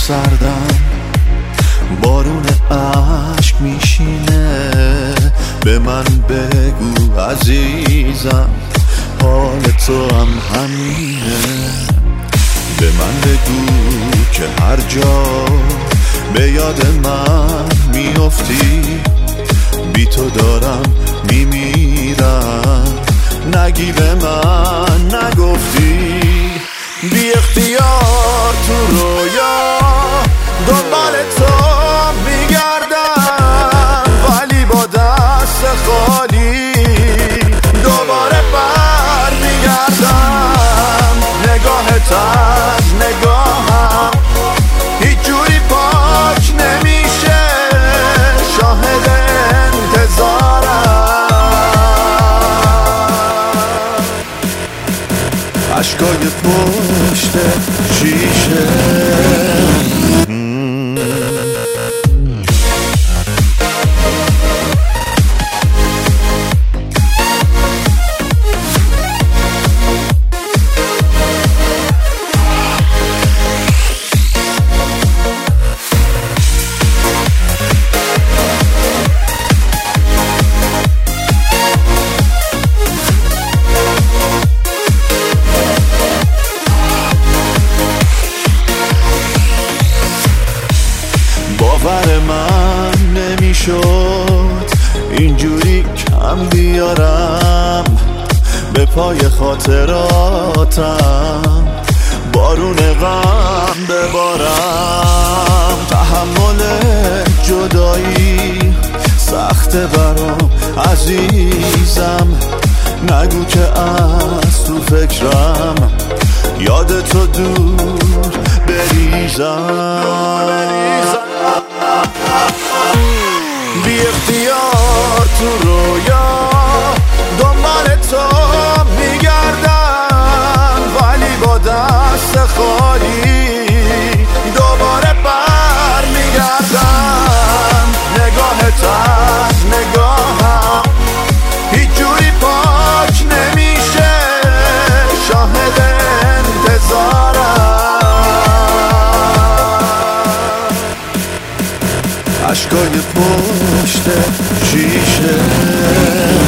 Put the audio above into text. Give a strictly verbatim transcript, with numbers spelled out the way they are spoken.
سردم بارون عشق میشینه. به من بگو عزیزم حال تو هم همینه. به من بگو که هر جا به یاد من میافتی بی تو دارم میمیرم. نگی به من نگفتی بی اختیار تو رویا دنبال تو میگردم، ولی با دست خالی دوباره بر میگردم. نگاهت از نگاهم هیچ جوری پاک نمیشه، شاهد انتظارم. عشقای پشت شیشه باور من نمیشد اینجوری کم بیارم به پای خاطراتم، بارون غم ببارم. تحمل جدایی سخته برام عزیزم، نگو که از تو فکرم یاد تو دور بریزم. بی اختیار تو رویا دنبال تو میگردم، ولی با دست خالی دوباره بر میگردم. نگاهت از نگاهم هیچ جوری پاک نمیشه، شاهد انتظارم. عشقای پشت شیشه